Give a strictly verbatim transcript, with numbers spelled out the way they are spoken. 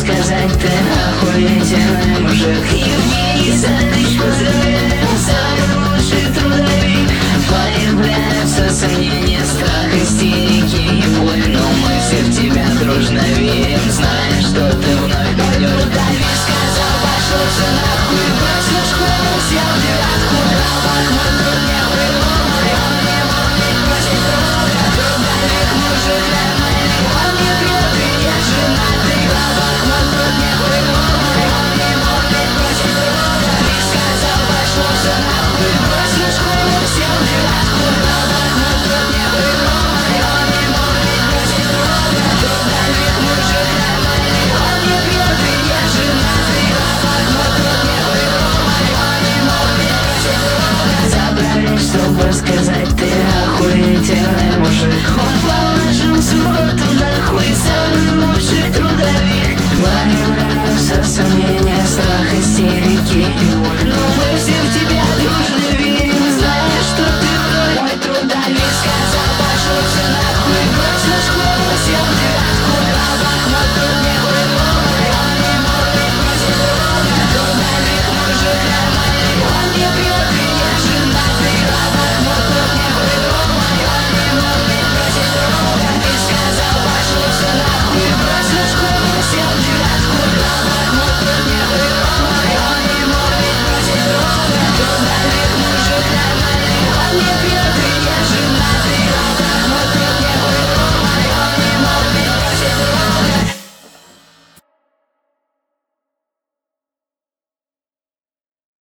сказать, ты охуительный мужик. Евгений Саныч, поздравляю, самый лучший трудовик. Появляются сомнения, страх, истерики и боль, но мы все в тебя дружно верим, зная, что ты вновь пойдешь. Трудовик сказал, пошел все нахуй, бросил школу, взял девятку, дал бахмут, тут не придумал, он не мог не бросить друга. Трудовик мужик нормальный, он не пьет и не женатый, дал бахмут, тут не придумал, он не мог не бросить друга. Трудовик сказал, пошел все нахуй, бросил школу, взял девятку, дал бахмут, тут не придумал, он не мог не бросить друга. Трудовик мужик нормальный, он не пьет и не женатый, дал бахмут, тут не придумал, он не мог не бросить друга. Забрались, чтобы сказать, ты охуительный мужик. Он положил субботу